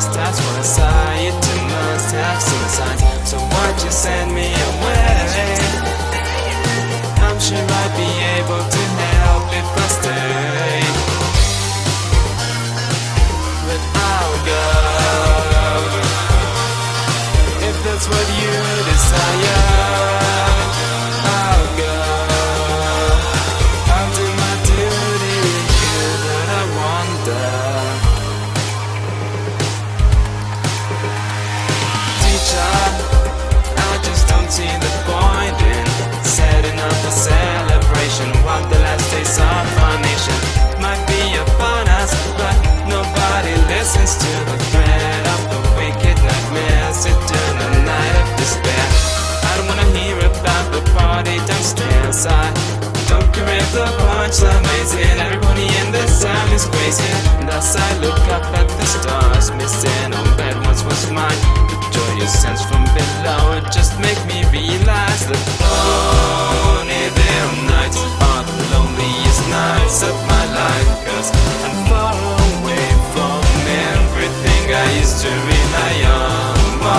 must have society must have some signs. So why'd you send me away? I'm sure I'd be able to help if I stay, but I'll go if that's what you desire. I'll go, I'll do my duty with you, but I wonder, teacher, I just don't see the point in setting up a celebration while the last days of our nation might be upon us, but nobody listens to the threat of the wicked nightmares, eternal night of despair. I don't wanna hear about the party downstairs. I don't care if the punchline is in. Everybody in this town is crazy, and as I look up at the stars, missing all that once was mine, the joyous sense from below, it just make me realize that Ponyville nights are the loneliest nights of my life, 'cause I'm far away from everything I used to rely on.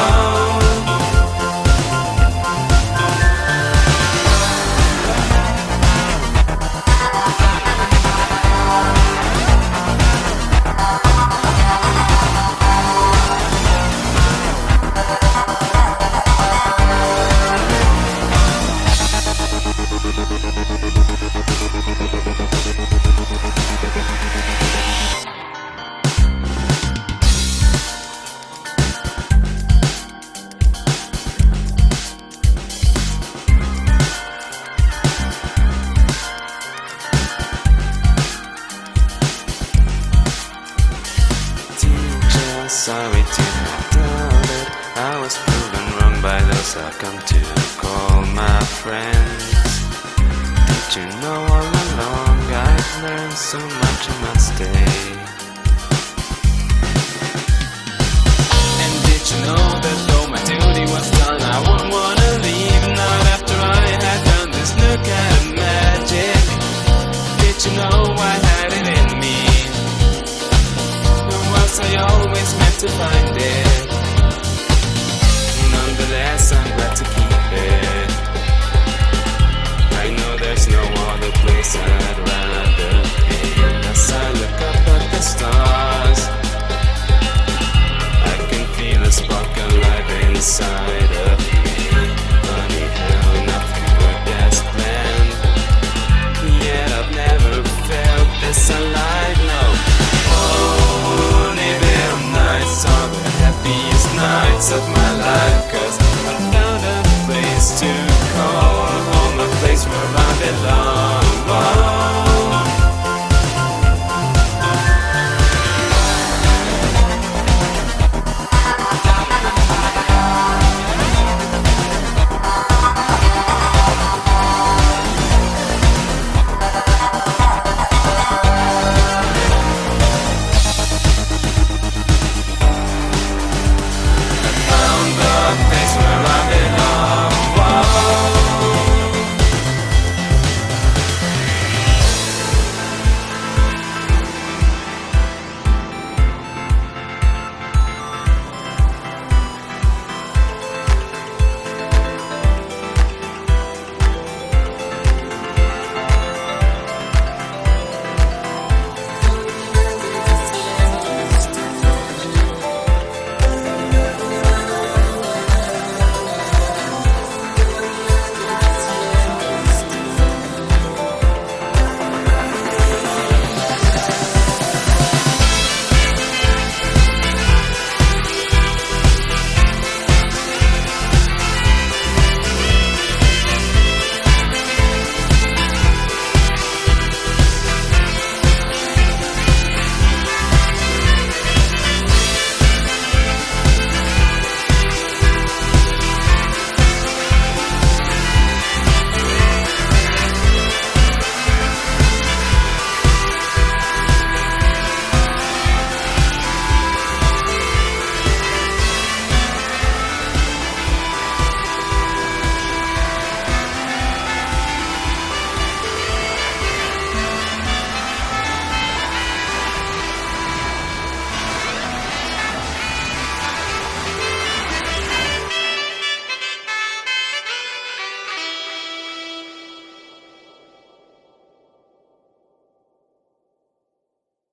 Sorry to have doubted, I was proven wrong by those I've come to call my friends. Did you know all along I've learned so much in my stay? And did you know that though my duty was done, I wouldn't wanna leave, not after I had done this new kind of magic? Did you know I had it in me? I always meant to find it. Nonetheless, I'm glad to keep it. I know there's no other place I'd rather be. As I look up at the stars, I can feel a spark alive inside of me. Funny how nothing worked as planned, yet I've never felt this alive, no. Are the happiest nights of my life, 'cause I found a place to call home, a place where I belong.